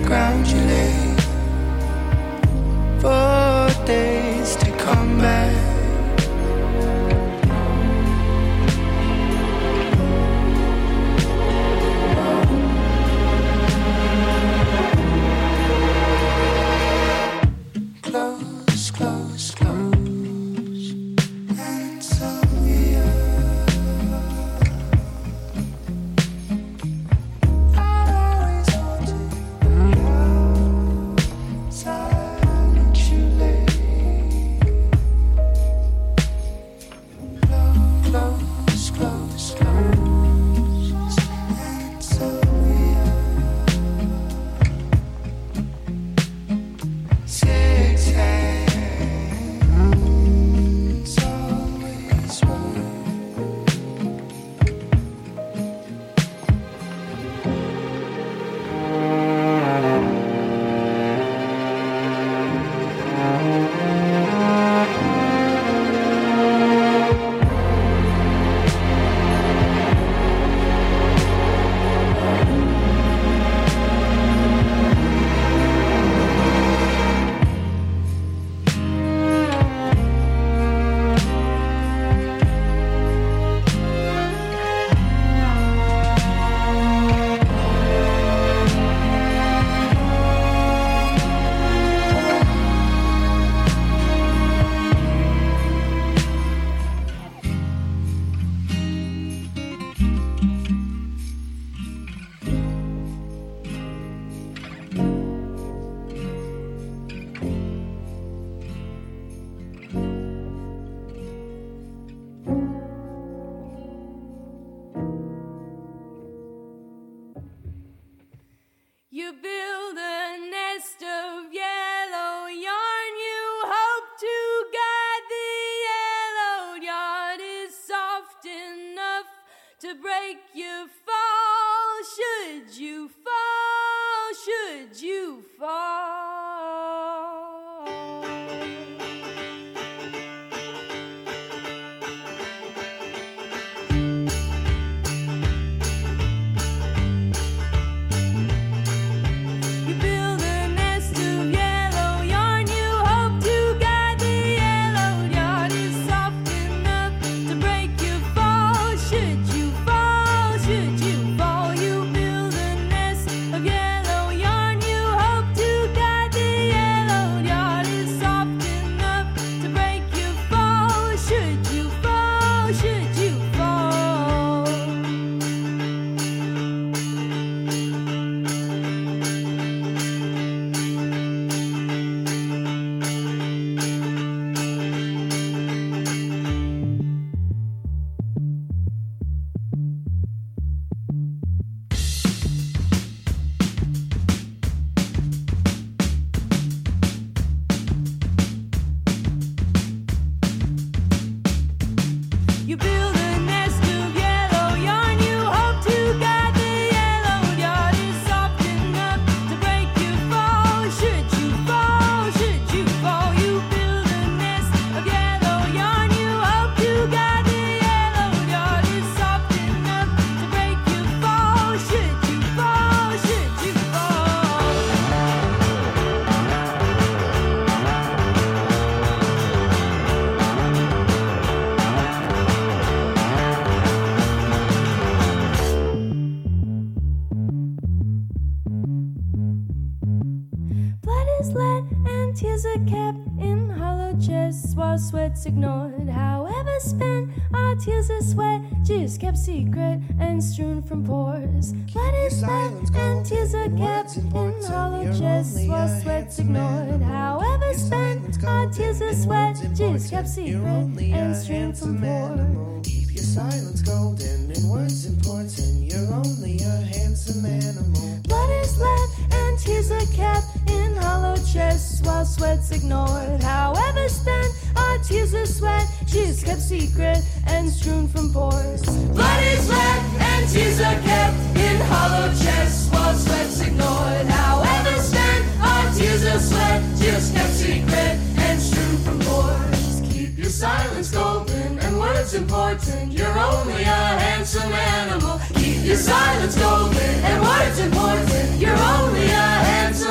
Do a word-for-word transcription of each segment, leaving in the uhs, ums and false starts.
ground you lay for days to come back. Close, close, close. And so we are. You build a nest of yellow yarn. You hope to guide the yellow yard is soft enough to break your fall. Should you fall? Should you fall? Sweats ignored, however spent, our tears of sweat just kept secret and strewn from pores. Blood is let and tears are kept in hollow chests while sweats ignored, however spent, our tears of sweat just kept secret and strewn from pores. Keep your silence golden and words important, you're only a handsome animal. Blood is let and tears are kept in hollow chests while sweats ignored, however spent, our tears of sweat, she's kept secret and strewn from pores. Blood is let and tears are kept in hollow chests while sweat's ignored. However spent, our tears of sweat, she's kept secret and strewn from pores. Keep your silence golden and words important, you're only a handsome animal. Keep your silence golden and words important, you're only a handsome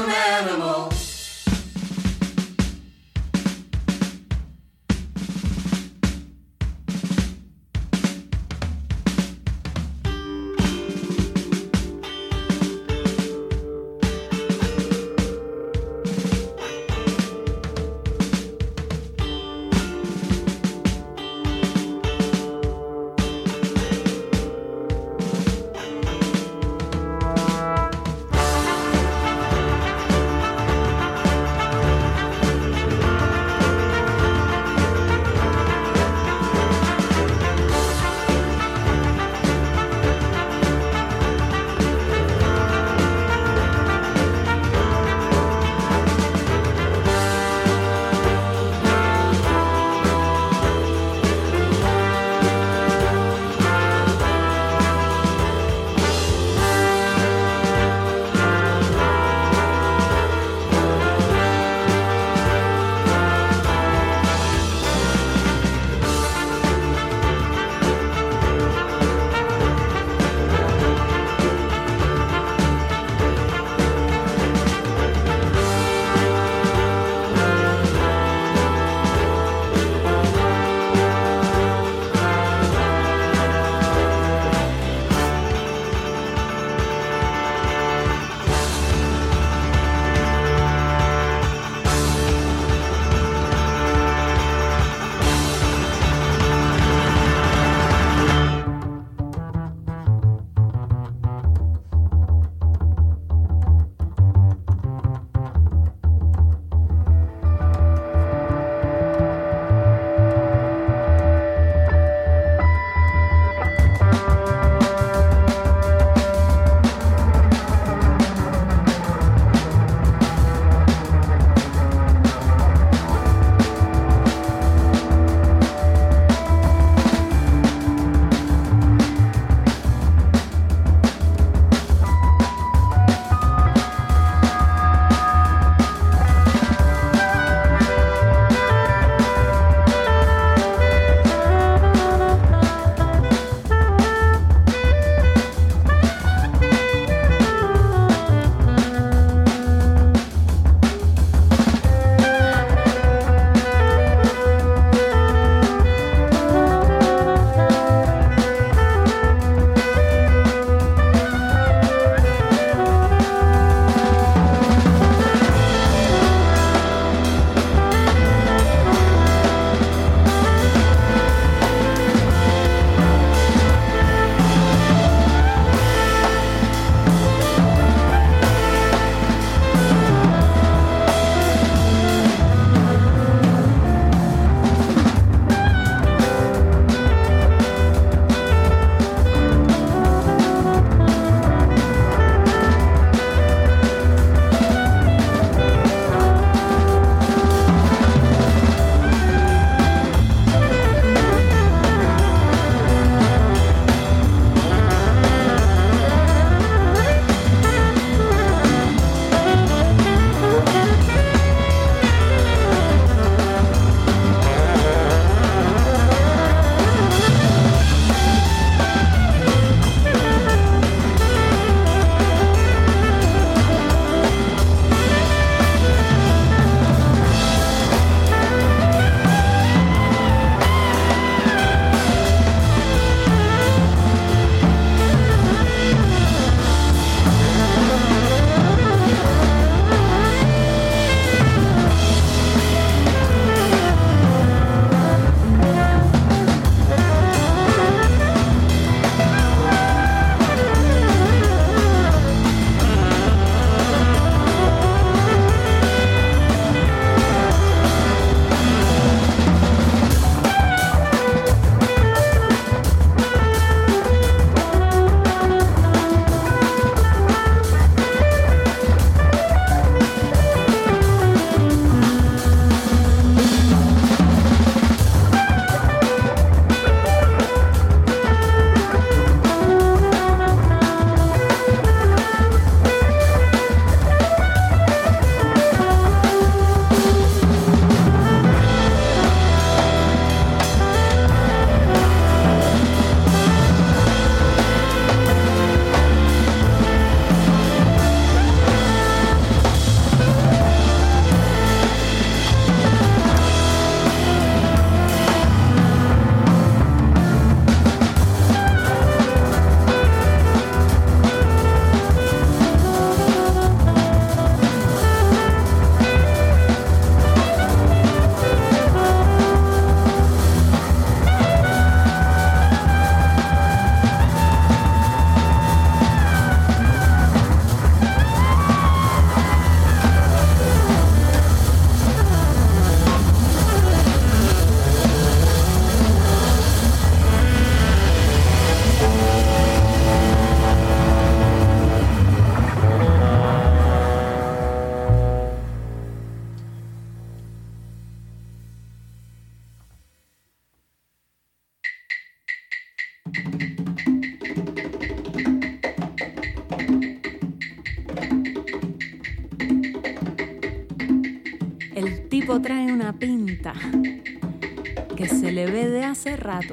tipo trae una pinta que se le ve de hace rato.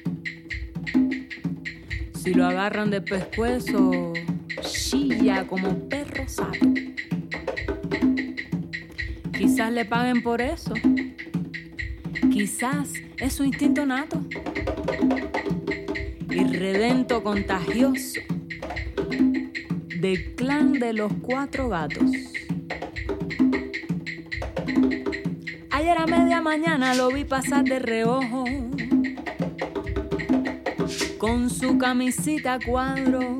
Si lo agarran de pescuezo, chilla como perro sato. Quizás le paguen por eso. Quizás es su instinto nato. Irredento contagioso del clan de los cuatro gatos. Ayer a media mañana lo vi pasar de reojo con su camisita a cuadro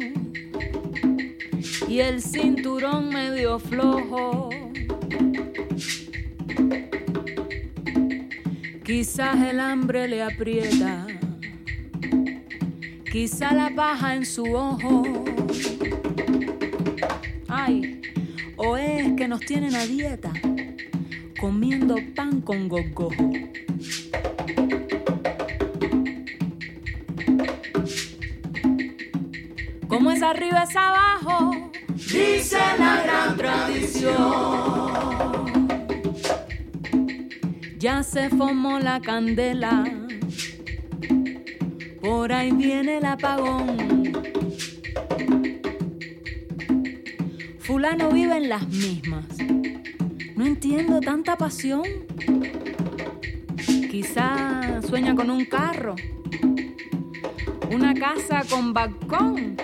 y el cinturón medio flojo. Quizás el hambre le aprieta, quizá la paja en su ojo. Ay, o es que nos tienen a dieta, comiendo pan con gogojo. Como es arriba es abajo, dice la gran tradición. Ya se formó la candela, por ahí viene el apagón. Fulano vive en las mismas. No entiendo tanta pasión. Quizá sueña con un carro, una casa con balcón.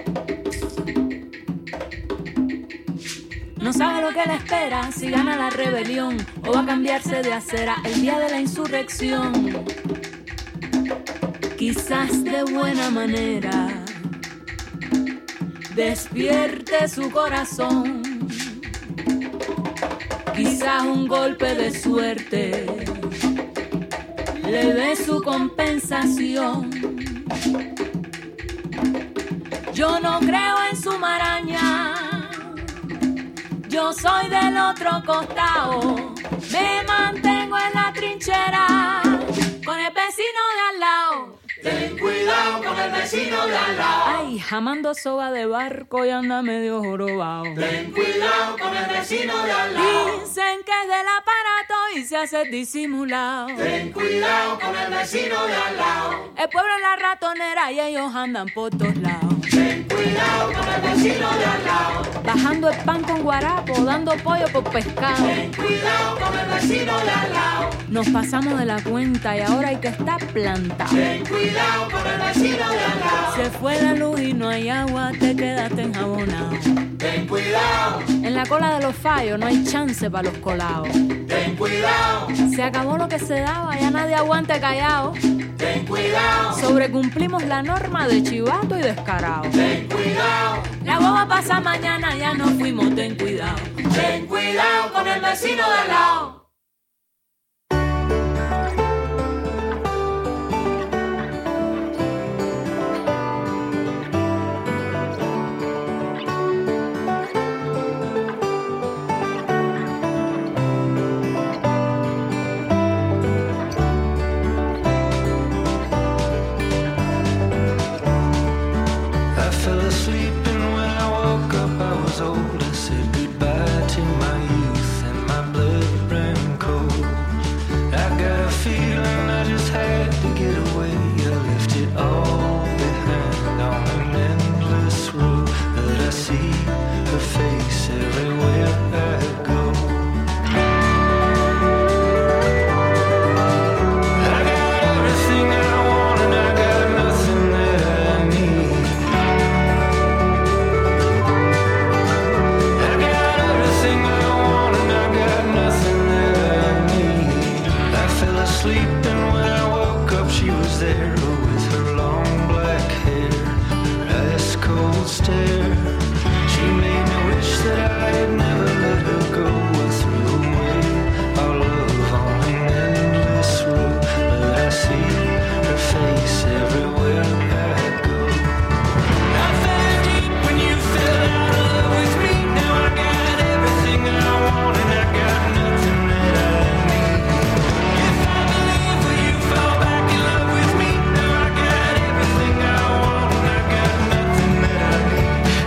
No sabe lo que le espera, si gana la rebelión o va a cambiarse de acera el día de la insurrección. Quizás de buena manera despierte su corazón. Quizás un golpe de suerte le dé su compensación. Yo no creo en su maraña, yo soy del otro costado. Me mantengo en la trinchera con el vecino de al lado. Ten cuidado con el vecino de al lado. Ay, jamando soga de barco y anda medio jorobado. Ten cuidado con el vecino de al lado. Dicen que es del aparato y se hace disimulado. Ten cuidado con el vecino de al lado. El pueblo es la ratonera y ellos andan por todos lados. Ten cuidado con el vecino de al lado. Bajando el pan con guarapo, dando pollo por pescado. Ten cuidado con el vecino de al lado. Nos pasamos de la cuenta y ahora hay que estar plantado. Ten cuidado con el vecino de al lado. Se fue la luz y no hay agua, te quedaste enjabonado. Ten cuidado. En la cola de los fallos no hay chance para los colados. Ten cuidado. Se acabó lo que se daba, ya nadie aguante callado. Ten cuidado. Sobrecumplimos la norma de chivato y descarado. Ten cuidado. La boba pasa mañana, ya no fuimos, ten cuidado. Ten cuidado con el vecino de al lado. Old, I said goodbye to my youth and my blood ran cold. I got a feeling I just had to get away. I left it all behind on an endless road, but I see her face everywhere I go. I got everything I want and I got nothing that I need. Sleeping when I woke up, she was there with her long black hair, her ice cold stare. She made me wish that I had never let her go. I threw away our love on an endless road, but I see her face everywhere I go. I fell deep when you fell out of love with me. Now I got everything I want and I got nothing that I need. Fall back in love with me. Now I got everything I want and I got nothing that I need.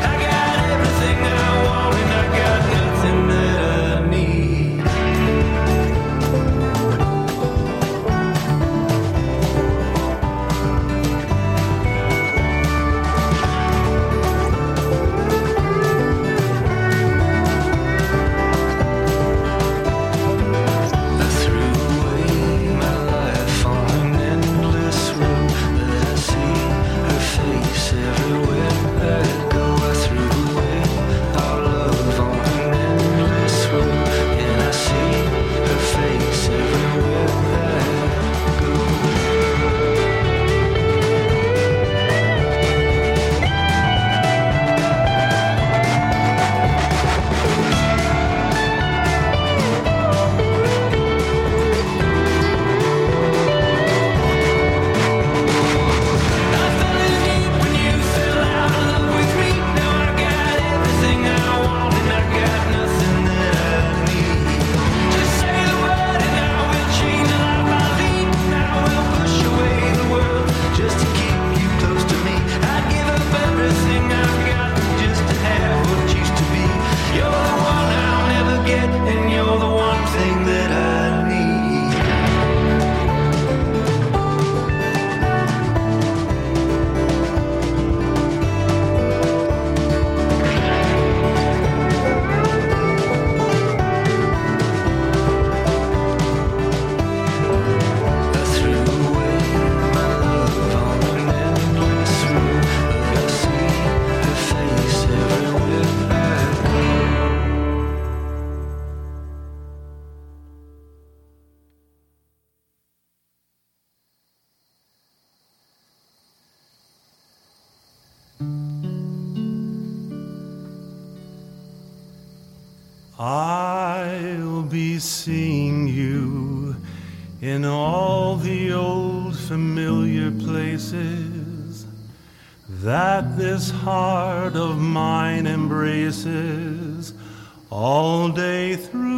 I'll be seeing you in all the old familiar places that this heart of mine embraces all day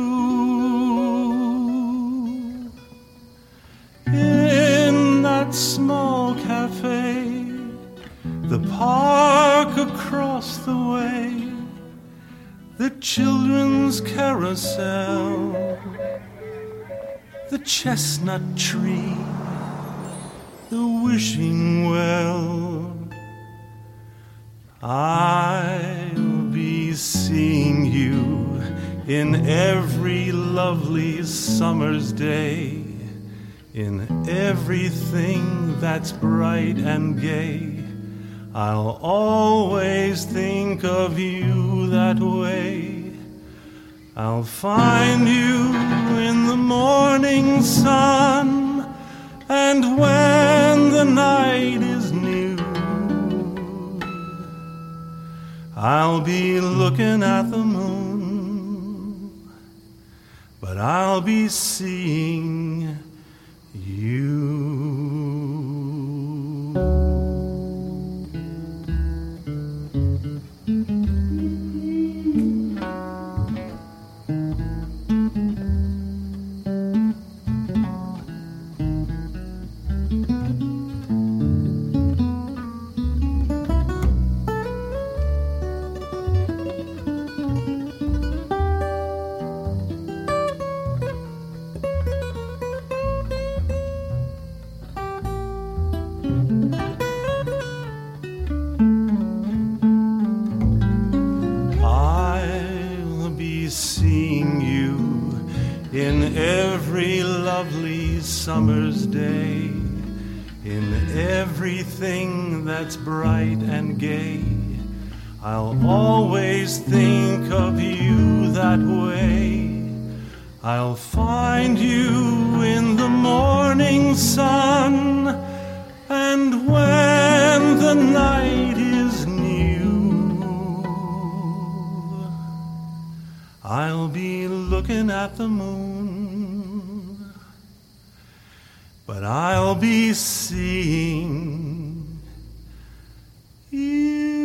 through. In that small cafe, the park across the way, the children's carousel, the chestnut tree, the wishing well. I'll be seeing you in every lovely summer's day, in everything that's bright and gay. I'll always think of you that way. I'll find you in the morning sun, and when the night is new, I'll be looking at the moon, but I'll be seeing you. In every lovely summer's day, in everything that's bright and gay, I'll always think of you that way. I'll find you in the morning sun, and when the night is new, I'll be looking at the moon, but I'll be seeing you.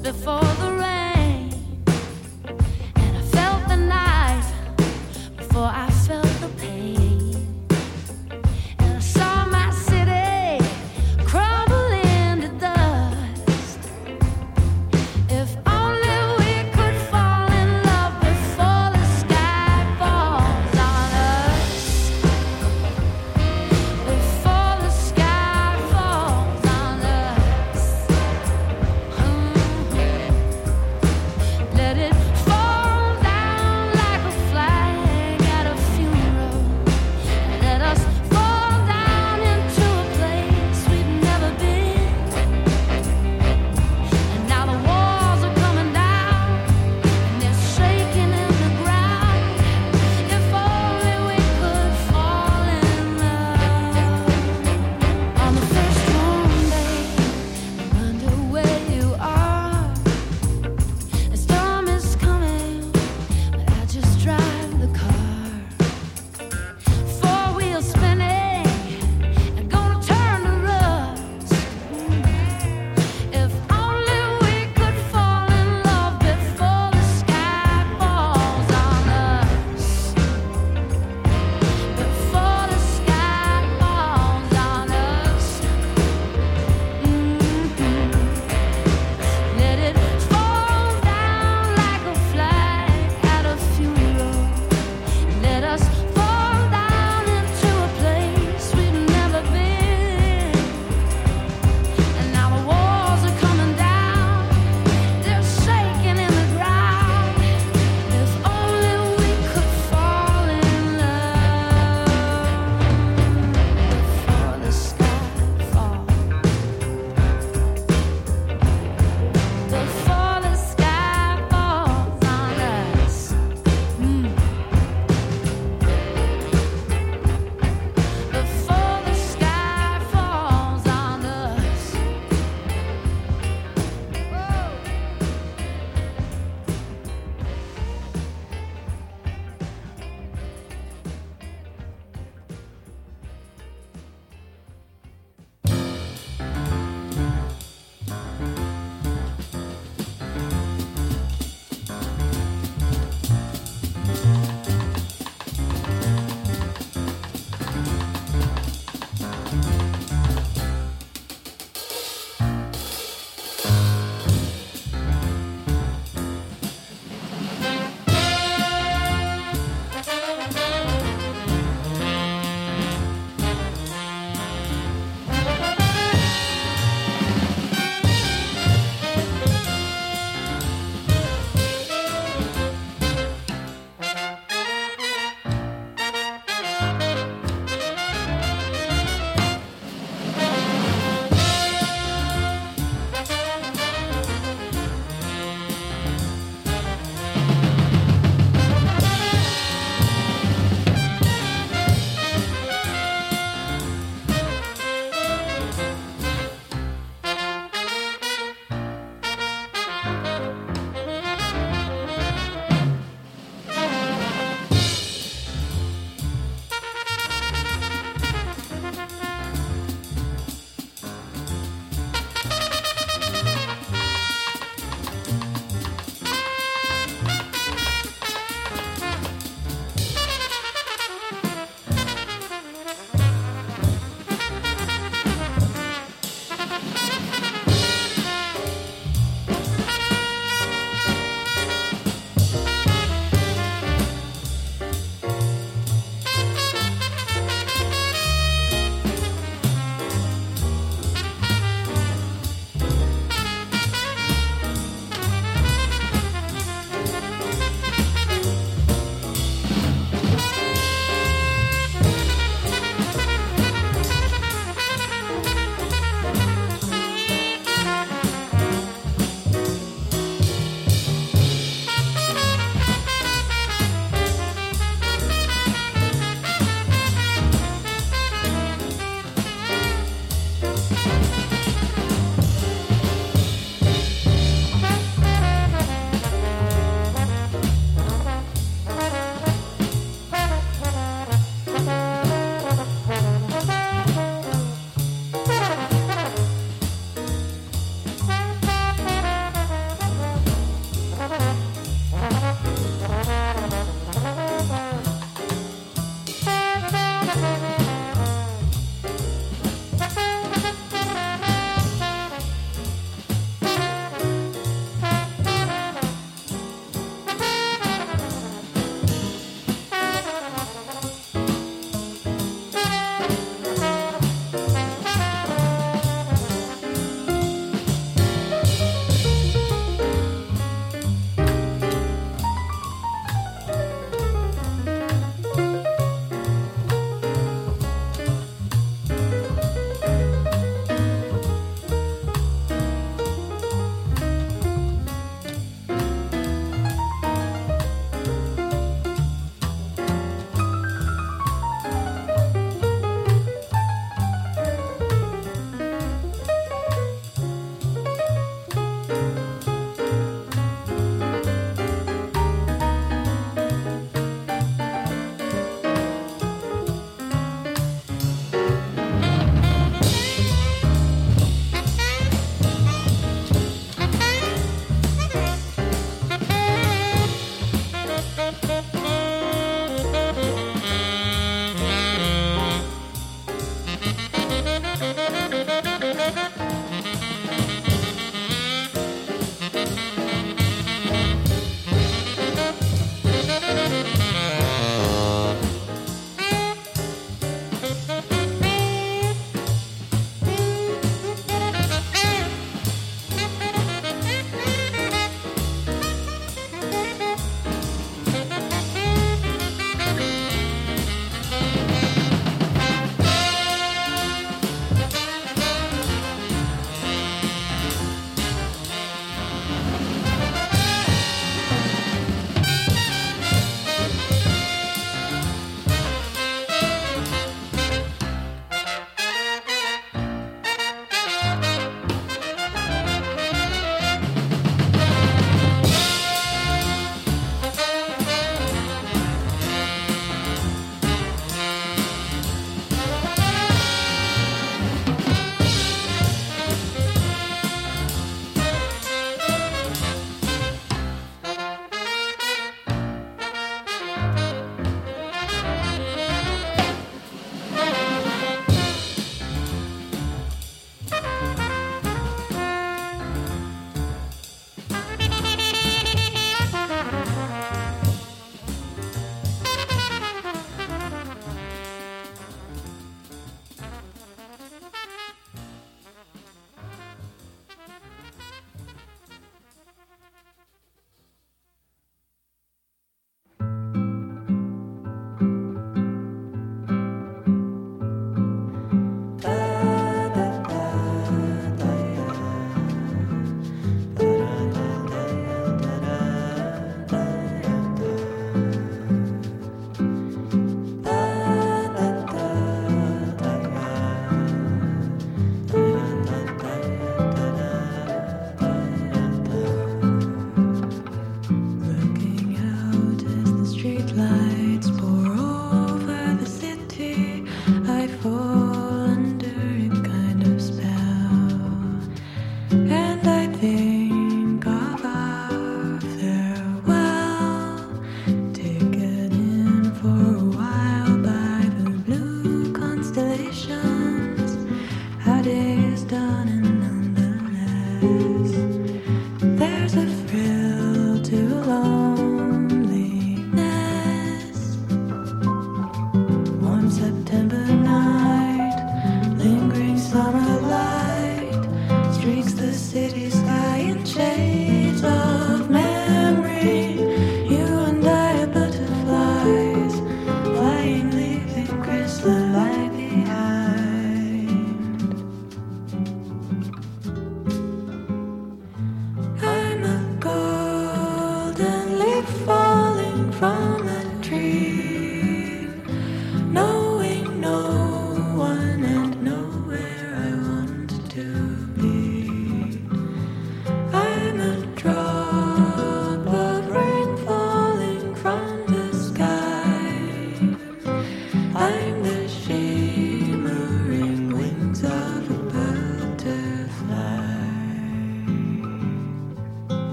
before the rain, and I felt the knife before I felt the pain, and I saw my city crumble into dust. If only we could fall in love before the sky falls on us, before the sky falls on us. Mm-hmm.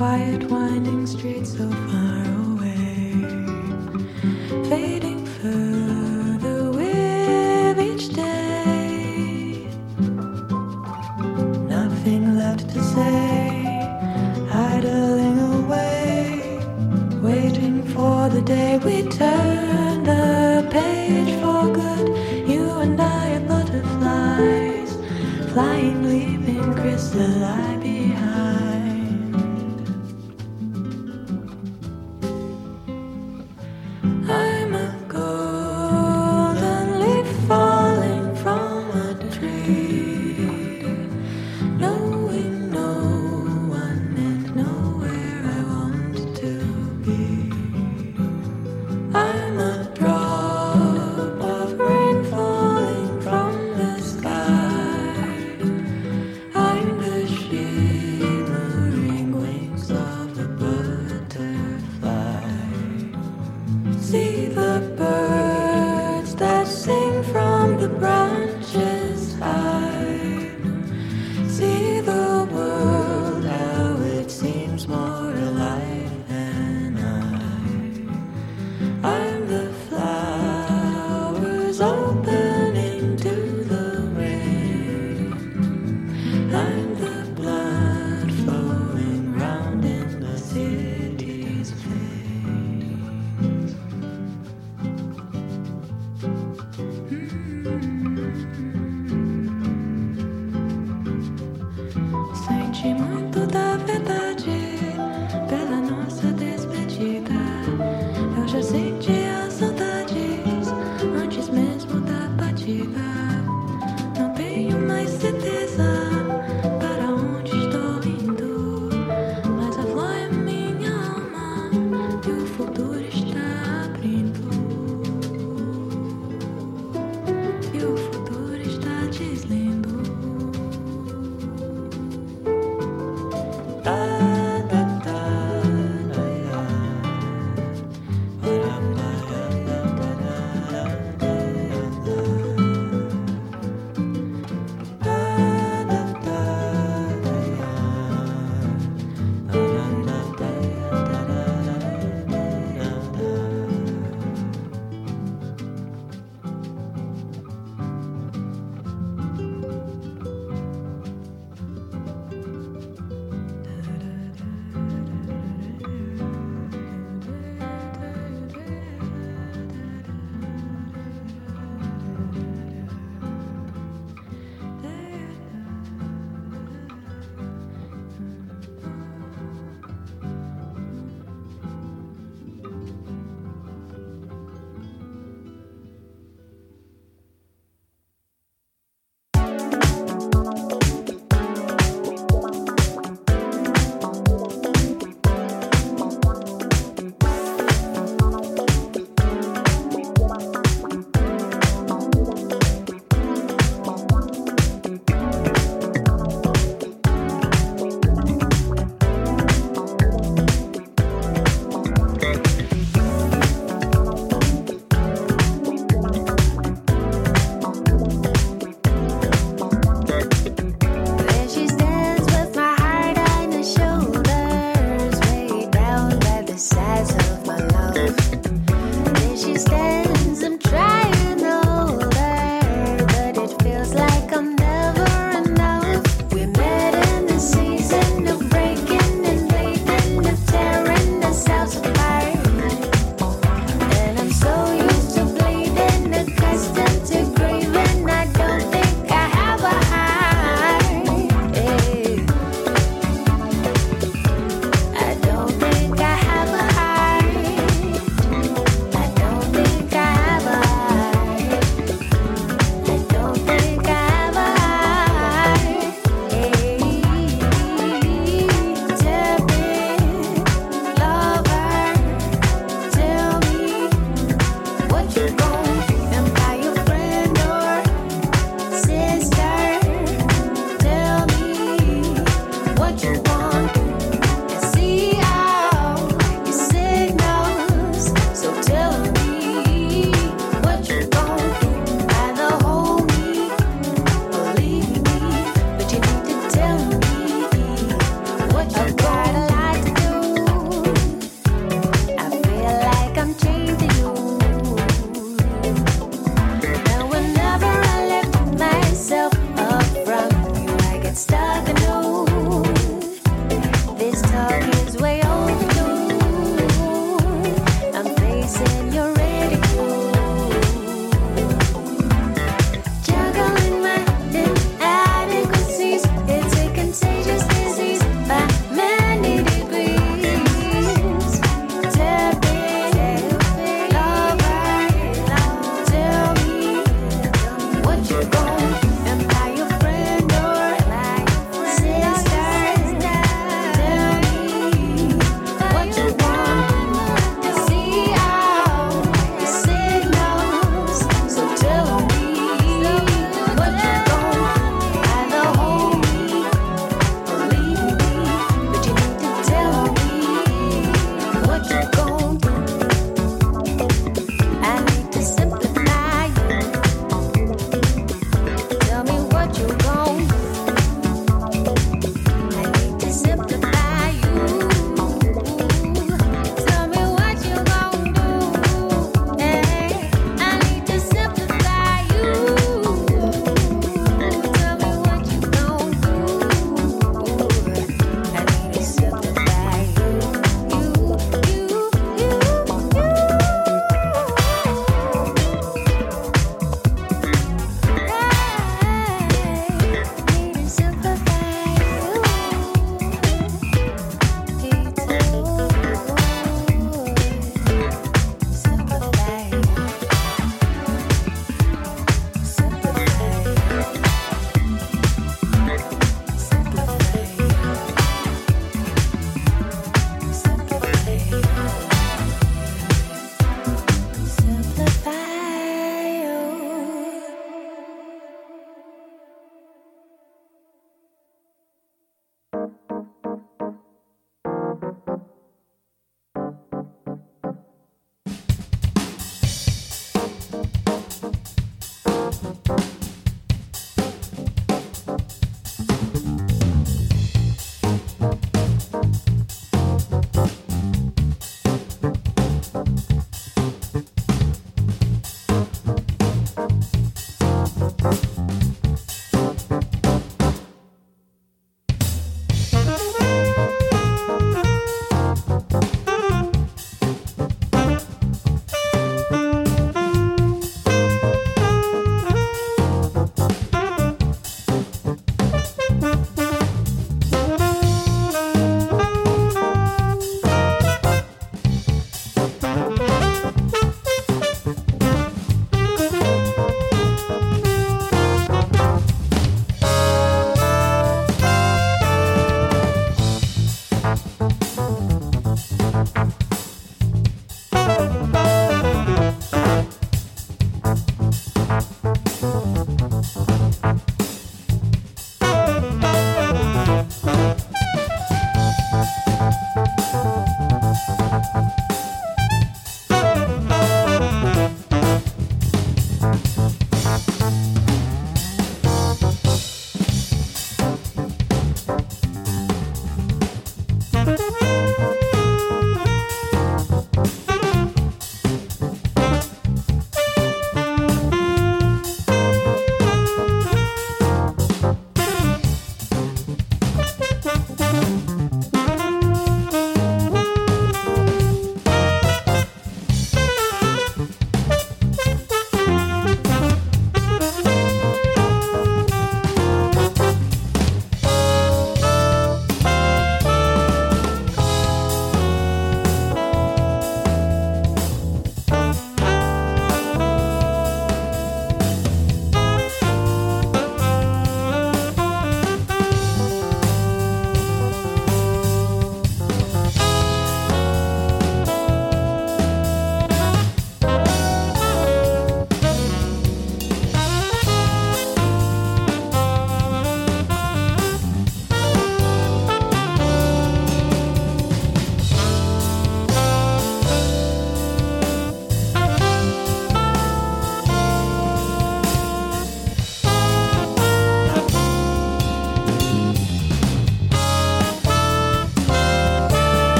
quiet winding streets so far away, fading further with each day. Nothing left to say, idling away, waiting for the day we turn the page for good. You and I are butterflies, flying, leaving, crystalline.